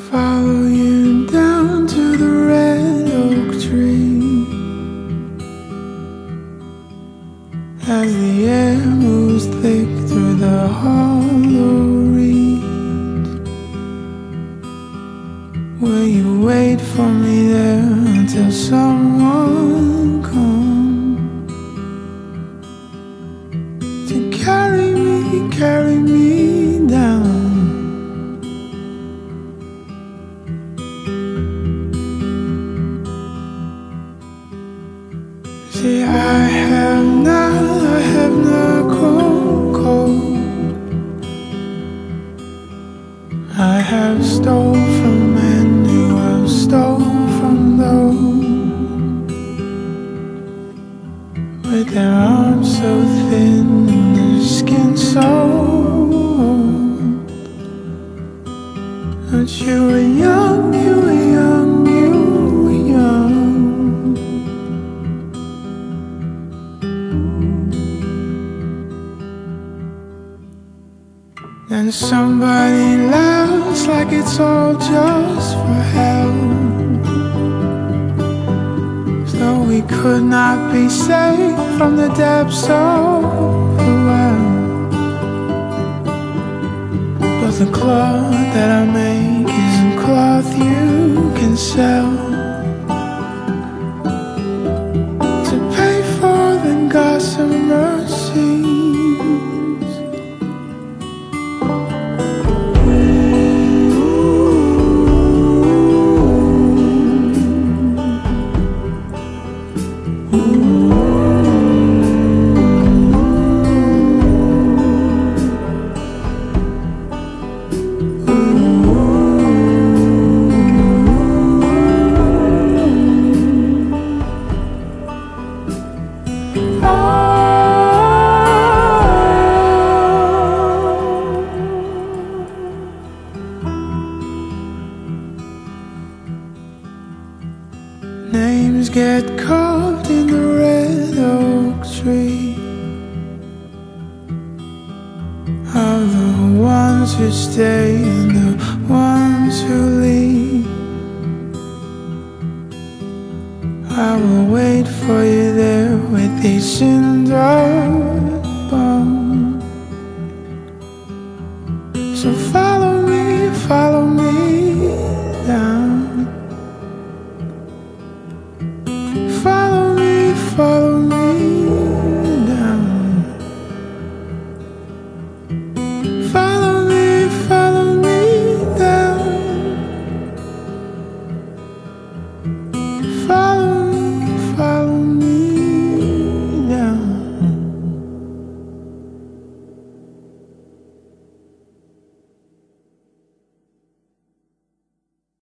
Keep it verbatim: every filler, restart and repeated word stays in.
follow you down to the red oak tree. As the air moves thick through the hollow reeds, will you wait for me there until someone comes to carry me, carry me down? See, I have not, I have not grown cold. I have stole from men who have stole from those, with their arms so thin and their skin so old. But you were young, you were young, you were young. And somebody laughs like it's all just for hell, as though we could not be saved from the depths of the well. But the cloth that I make isn't cloth you can sell to pay for the gossamer seeds. Names get carved in the red oak tree of the ones who stay and the ones who leave. I will wait for you there with these cinder bones.